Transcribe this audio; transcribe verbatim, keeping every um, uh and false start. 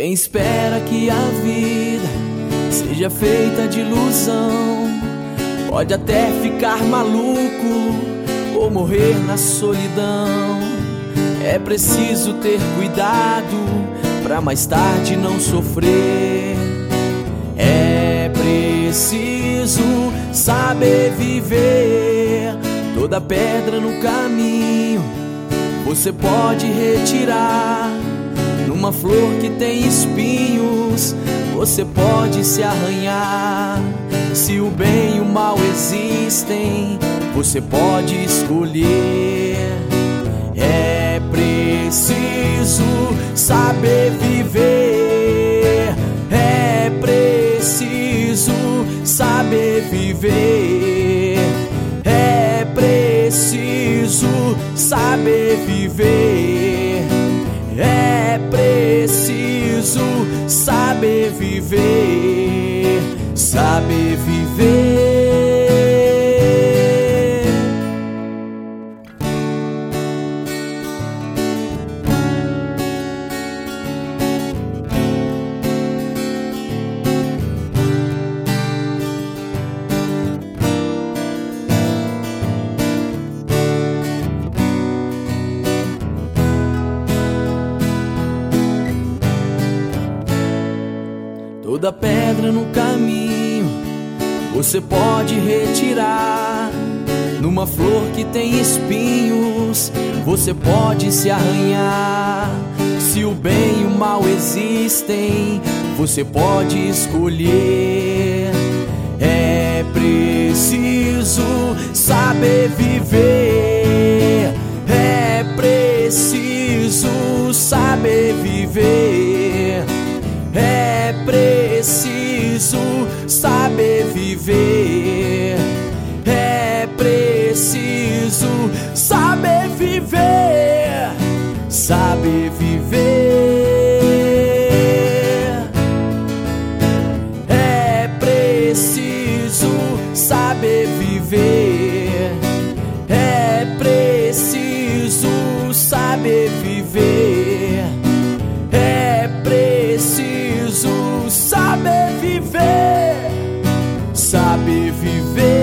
Quem espera que a vida seja feita de ilusão pode até ficar maluco ou morrer na solidão. É preciso ter cuidado pra mais tarde não sofrer. É preciso saber viver. Toda pedra no caminho você pode retirar. Numa flor que tem espinhos você pode se arranhar. Se o bem e o mal existem, você pode escolher. É preciso saber viver. É preciso saber viver. É preciso saber viver. É preciso saber viver. Saber viver. Toda pedra no caminho você pode retirar. Numa flor que tem espinhos você pode se arranhar. Se o bem e o mal existem, você pode escolher. É preciso saber viver. É preciso saber viver. É preciso saber viver. É preciso saber viver. Saber viver. É preciso saber viver. É preciso saber viver. É preciso saber viver. Saber viver.